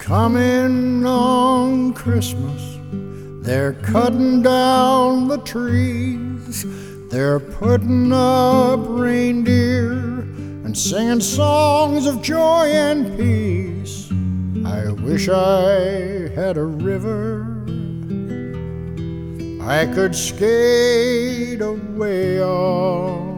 coming on Christmas. They're cutting down the trees. They're putting up reindeer and singing songs of joy and peace. I wish I had a river I could skate away on.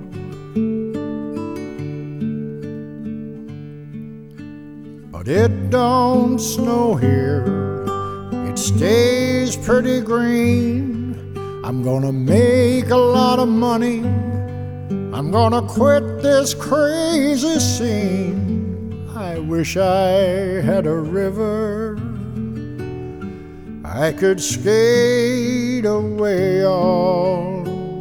But it don't snow here, it stays pretty green. I'm gonna make a lot of money, I'm gonna quit this crazy scene. I wish I had a river I could skate away on.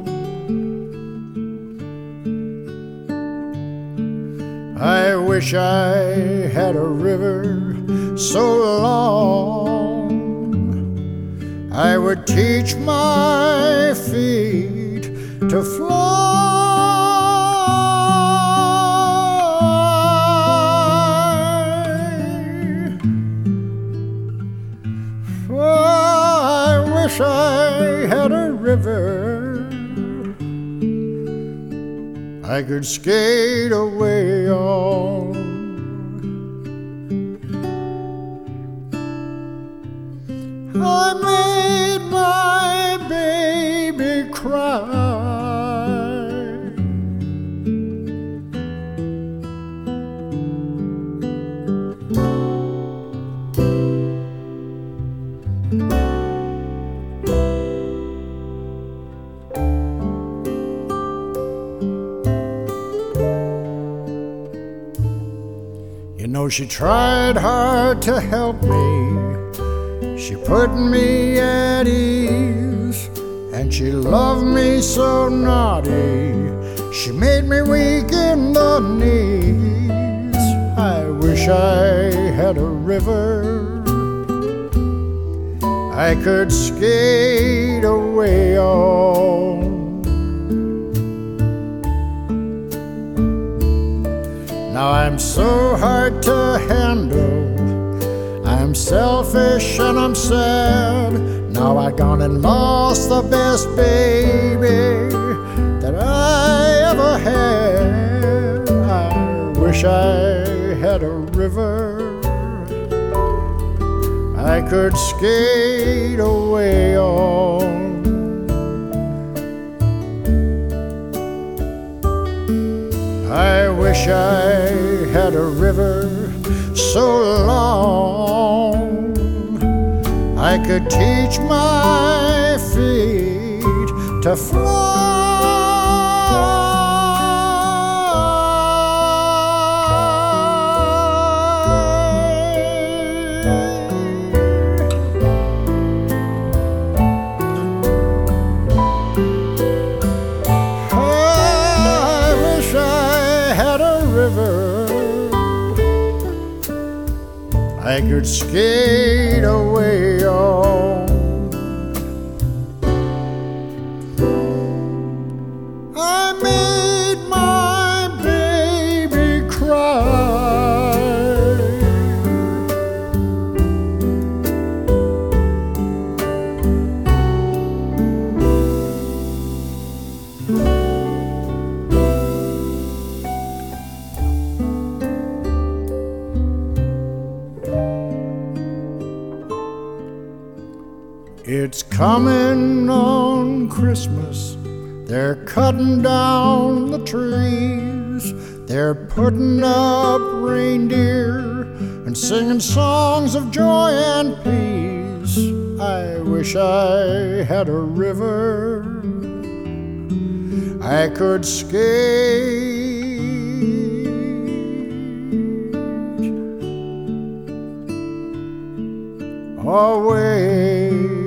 I wish I had a river so long I would teach my feet to fly. I wish I had a river I could skate away on. I made my baby cry. You know, she tried hard to help me. She put me at ease, and she loved me so naughty. She made me weak in the knees. I wish I had a river I could skate away on. Now I'm so hard to handle, I'm selfish and I'm sad. Now I gone and lost the best baby that I ever had. I wish I had a river I could skate away on. I wish I had a river so long I could teach my feet to fly. I wish I had a river I could skate away on. I made my baby cry. It's coming on Christmas. They're cutting down the trees. They're putting up reindeer and singing songs of joy and peace. I wish I had a river I could skate away